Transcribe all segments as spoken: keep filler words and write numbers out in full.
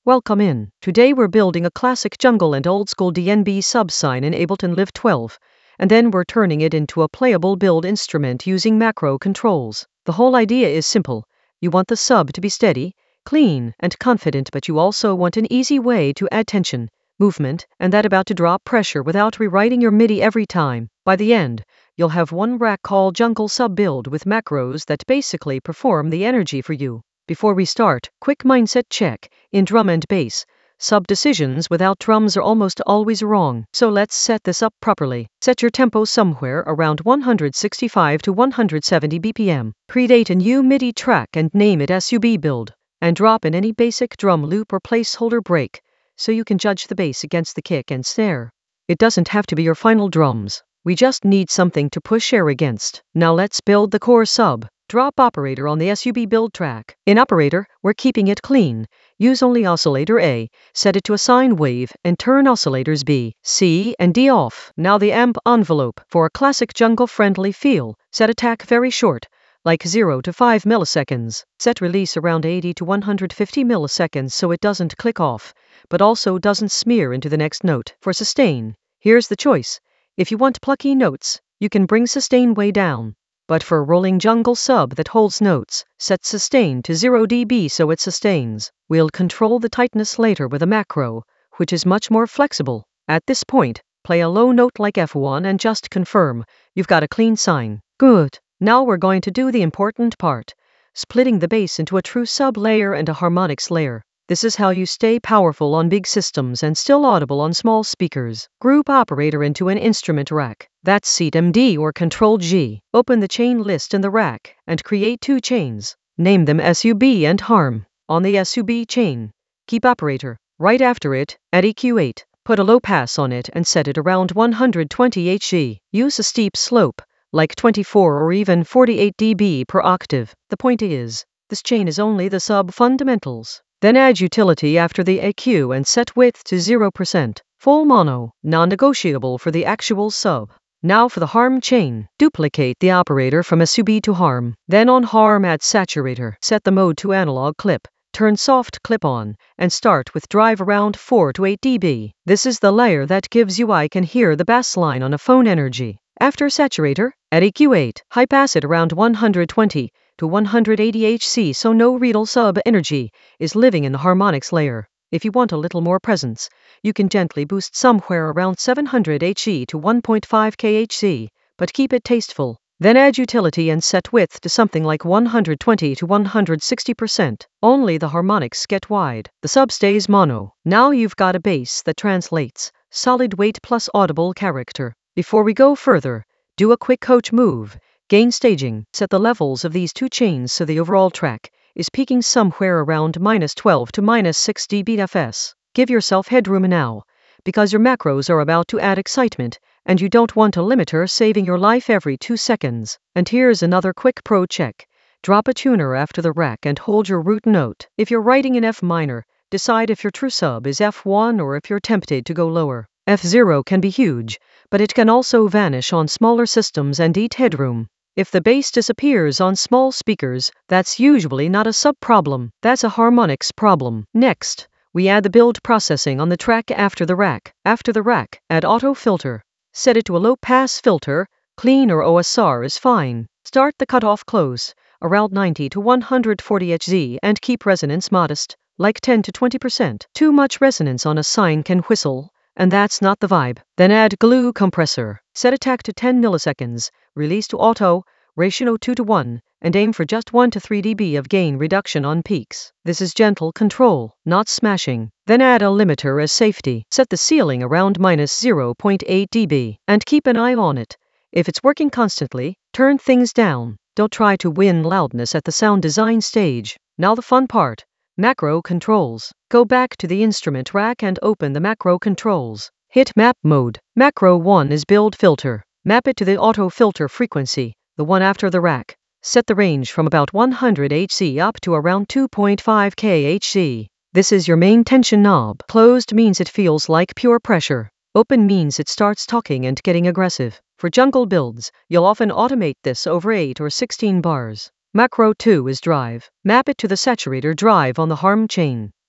Welcome in. Today we're building a classic jungle and old school D N B sub sign in Ableton Live twelve, and then we're turning it into a playable build instrument using macro controls. The whole idea is simple. You want the sub to be steady, clean, and confident, but you also want an easy way to add tension, movement, and that about to drop pressure without rewriting your MIDI every time. By the end, you'll have one rack called Jungle Sub Build with macros that basically perform the energy for you. Before we start, quick mindset check. In drum and bass, sub decisions without drums are almost always wrong, so let's set this up properly. Set your tempo somewhere around one hundred sixty-five to one hundred seventy B P M. Create a new MIDI track and name it Sub Build, and drop in any basic drum loop or placeholder break, so you can judge the bass against the kick and snare. It doesn't have to be your final drums. We just need something to push air against. Now let's build the core sub. Drop operator on the Sub Build track. In operator, we're keeping it clean. Use only oscillator A, set it to a sine wave, and turn oscillators B, C, and D off. Now the amp envelope. For a classic jungle-friendly feel, set attack very short, like zero to five milliseconds. Set release around eighty to one hundred fifty milliseconds so it doesn't click off, but also doesn't smear into the next note. For sustain, here's the choice. If you want plucky notes, you can bring sustain way down. But for a rolling jungle sub that holds notes, set sustain to zero decibels so it sustains. We'll control the tightness later with a macro, which is much more flexible. At this point, play a low note like F one and just confirm you've got a clean sign. Good. Now we're going to do the important part, splitting the bass into a true sub layer and a harmonics layer. This is how you stay powerful on big systems and still audible on small speakers. Group operator into an instrument rack. That's Seat M D or Control G. Open the chain list in the rack and create two chains. Name them Sub and Harm. On the Sub chain, keep operator. Right after it, add E Q eight. Put a low pass on it and set it around one hundred twenty hertz. Use a steep slope, like twenty-four or even forty-eight decibels per octave. The point is, this chain is only the sub fundamentals. Then add utility after the E Q and set width to zero percent. Full mono, non-negotiable for the actual sub. Now for the Harm chain. Duplicate the operator from Sub to Harm. Then on Harm add saturator. Set the mode to analog clip. Turn soft clip on, and start with drive around four to eight decibels. This is the layer that gives you I can hear the bass line on a phone energy. After saturator, add E Q eight. High pass it around one hundred twenty to one hundred eighty hertz so no real sub energy is living in the harmonics layer. If you want a little more presence, you can gently boost somewhere around seven hundred hertz to one point five kilohertz, but keep it tasteful. Then add utility and set width to something like one hundred twenty to one hundred sixty percent. Only the harmonics get wide. The sub stays mono. Now you've got a bass that translates solid weight plus audible character. Before we go further, do a quick coach move. Gain staging. Set the levels of these two chains so the overall track is peaking somewhere around minus twelve to minus six decibels. Give yourself headroom now, because your macros are about to add excitement, and you don't want a limiter saving your life every two seconds. And here's another quick pro check. Drop a tuner after the rack and hold your root note. If you're writing in F minor, decide if your true sub is F one or if you're tempted to go lower. F zero can be huge, but it can also vanish on smaller systems and eat headroom. If the bass disappears on small speakers, that's usually not a sub problem, that's a harmonics problem. Next, we add the build processing on the track after the rack. After the rack, add auto filter. Set it to a low pass filter, clean or O S R is fine. Start the cutoff close, around ninety to one hundred forty hertz, and keep resonance modest, like ten to twenty percent. Too much resonance on a sine can whistle, and that's not the vibe. Then add glue compressor. Set attack to ten milliseconds, release to auto, ratio two to one, and aim for just one to three decibels of gain reduction on peaks. This is gentle control, not smashing. Then add a limiter as safety. Set the ceiling around minus zero point eight decibels, and keep an eye on it. If it's working constantly, turn things down. Don't try to win loudness at the sound design stage. Now the fun part. Macro controls. Go back to the instrument rack and open the macro controls. Hit map mode. Macro one is build filter. Map it to the auto filter frequency, the one after the rack. Set the range from about one hundred hertz up to around two point five kilohertz. This is your main tension knob. Closed means it feels like pure pressure. Open means it starts talking and getting aggressive. For jungle builds, you'll often automate this over eight or sixteen bars. Macro two is drive. Map it to the saturator drive on the Harm chain.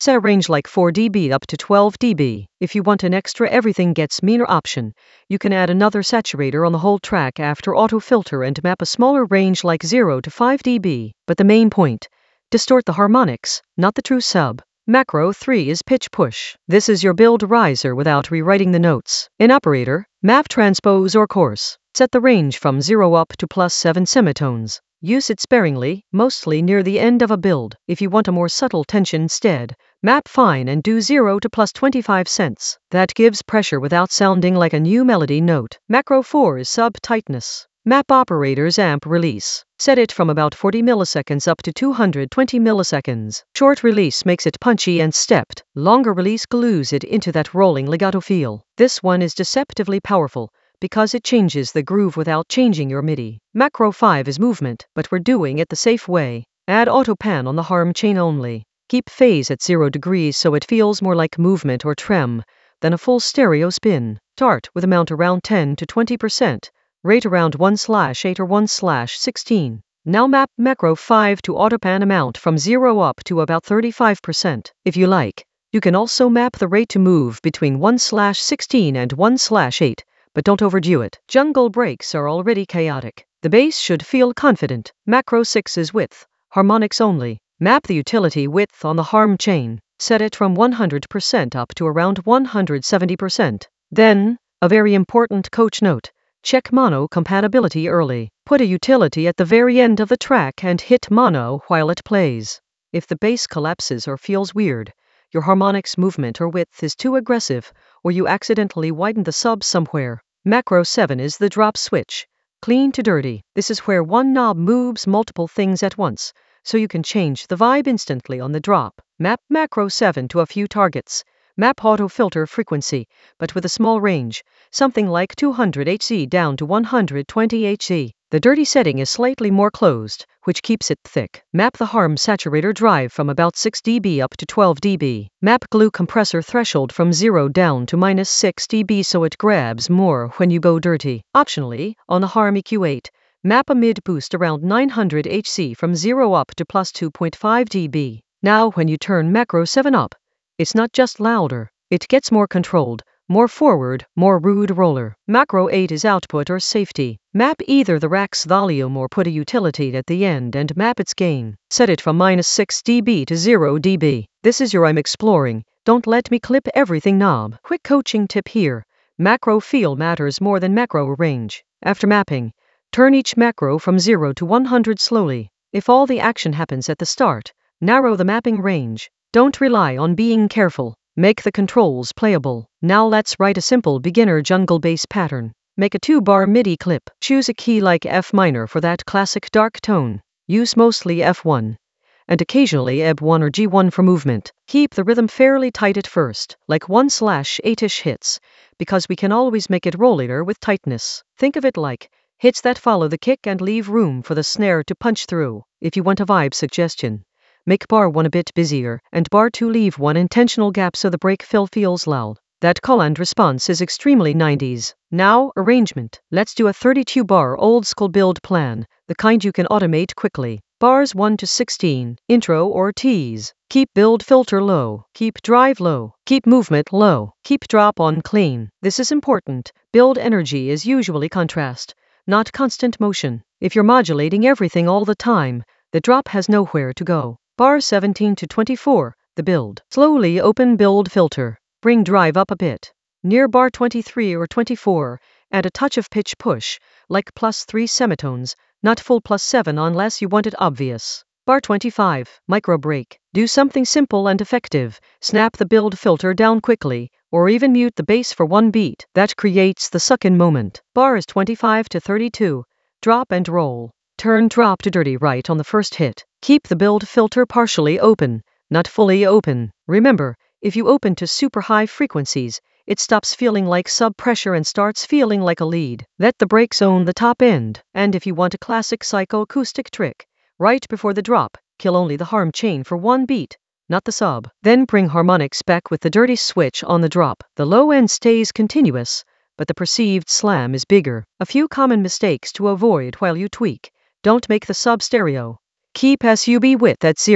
Set a range like four decibels up to twelve decibels. If you want an extra everything gets meaner option, you can add another saturator on the whole track after auto filter and map a smaller range like zero to five decibels. But the main point, distort the harmonics, not the true sub. Macro three is pitch push. This is your build riser without rewriting the notes. In operator, map transpose or coarse. Set the range from zero up to plus seven semitones. Use it sparingly, mostly near the end of a build. If you want a more subtle tension instead, map fine and do zero to plus twenty-five cents. That gives pressure without sounding like a new melody note. Macro four is sub tightness. Map operator's amp release. Set it from about forty milliseconds up to two hundred twenty milliseconds. Short release makes it punchy and stepped. Longer release glues it into that rolling legato feel. This one is deceptively powerful, because it changes the groove without changing your MIDI. Macro five is movement, but we're doing it the safe way. Add auto pan on the harm chain only. Keep phase at zero degrees so it feels more like movement or trem than a full stereo spin. Start with amount around ten to twenty percent. Rate around one slash eight or one slash sixteen. Now map macro five to autopan amount from zero up to about thirty-five percent. If you like, you can also map the rate to move between one slash sixteen and one slash eight, but don't overdo it. Jungle breaks are already chaotic. The bass should feel confident. Macro six is width, harmonics only. Map the utility width on the harm chain. Set it from one hundred percent up to around one hundred seventy percent. Then, a very important coach note. Check mono compatibility early. Put a utility at the very end of the track and hit mono while it plays. If the bass collapses or feels weird, your harmonics movement or width is too aggressive, or you accidentally widen the sub somewhere. Macro seven is the drop switch. Clean to dirty. This is where one knob moves multiple things at once, so you can change the vibe instantly on the drop. Map macro seven to a few targets. Map auto filter frequency, but with a small range, something like two hundred hertz down to one hundred twenty hertz. The dirty setting is slightly more closed, which keeps it thick. Map the harm saturator drive from about six decibels up to twelve decibels. Map glue compressor threshold from zero down to minus six decibels so it grabs more when you go dirty. Optionally, on the harm E Q eight, map a mid boost around nine hundred hertz from zero up to plus two point five decibels. Now when you turn macro seven up, it's not just louder, it gets more controlled, more forward, more rude roller. Macro eight is output or safety. Map either the rack's volume or put a utility at the end and map its gain. Set it from minus six decibels to zero decibels. This is your I'm exploring, don't let me clip everything knob. Quick coaching tip here. Macro feel matters more than macro range. After mapping, turn each macro from zero to one hundred slowly. If all the action happens at the start, narrow the mapping range. Don't rely on being careful. Make the controls playable. Now let's write a simple beginner jungle bass pattern. Make a two-bar MIDI clip. Choose a key like F minor for that classic dark tone. Use mostly F one. And occasionally E B one or G one for movement. Keep the rhythm fairly tight at first, like one slash eight-ish hits, because we can always make it rollier with tightness. Think of it like hits that follow the kick and leave room for the snare to punch through. If you want a vibe suggestion, make bar one a bit busier, and bar two leave one intentional gap so the break fill feels loud. That call and response is extremely nineties. Now, arrangement. Let's do a thirty-two bar old school build plan, the kind you can automate quickly. Bars one to sixteen, intro or tease. Keep build filter low, keep drive low, keep movement low, keep drop on clean. This is important. Build energy is usually contrast, not constant motion. If you're modulating everything all the time, the drop has nowhere to go. Bar seventeen to twenty-four, the build. Slowly open build filter. Bring drive up a bit. Near bar twenty-three or twenty-four, add a touch of pitch push, like plus three semitones, not full plus seven unless you want it obvious. Bar twenty-five, micro break. Do something simple and effective. Snap the build filter down quickly, or even mute the bass for one beat. That creates the suck-in moment. Bar is twenty-five to thirty-two. Drop and roll. Turn drop to dirty right on the first hit. Keep the build filter partially open, not fully open. Remember, if you open to super high frequencies, it stops feeling like sub pressure and starts feeling like a lead. Let the brakes own the top end. And if you want a classic psychoacoustic trick, right before the drop, kill only the harm chain for one beat, not the sub. Then bring harmonics back with the dirty switch on the drop. The low end stays continuous, but the perceived slam is bigger. A few common mistakes to avoid while you tweak. Don't make the sub stereo. Keep sub width at zero.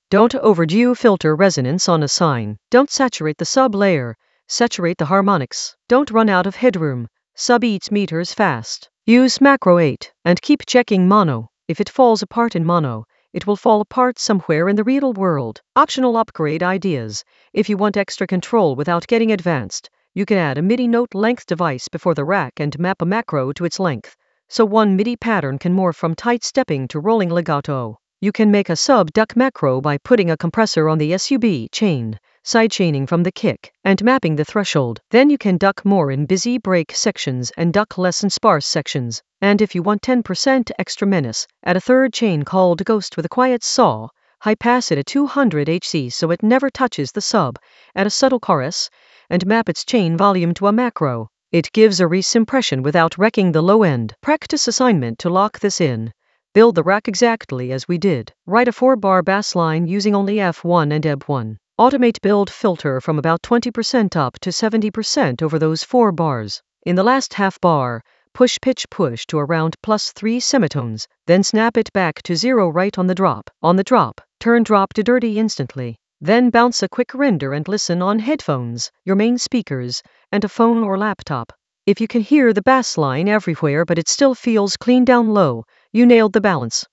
Don't overdo filter resonance on a sign. Don't saturate the sub layer. Saturate the harmonics. Don't run out of headroom. Sub eats meters fast. Use macro eight and keep checking mono. If it falls apart in mono, it will fall apart somewhere in the real world. Optional upgrade ideas. If you want extra control without getting advanced, you can add a MIDI note length device before the rack and map a macro to its length, so one MIDI pattern can morph from tight stepping to rolling legato. You can make a sub-duck macro by putting a compressor on the sub chain, sidechaining from the kick, and mapping the threshold. Then you can duck more in busy break sections and duck less in sparse sections. And if you want ten percent extra menace, add a third chain called Ghost with a quiet saw, high pass it at two hundred hertz so it never touches the sub, add a subtle chorus, and map its chain volume to a macro. It gives a Reese impression without wrecking the low end. Practice assignment to lock this in. Build the rack exactly as we did. Write a four bar bass line using only F one and E B one. Automate build filter from about twenty percent up to seventy percent over those four bars. In the last half bar, push pitch push to around plus three semitones, then snap it back to zero right on the drop. On the drop, turn drop to dirty instantly. Then bounce a quick render and listen on headphones, your main speakers, and a phone or laptop. If you can hear the bass line everywhere but it still feels clean down low, you nailed the balance.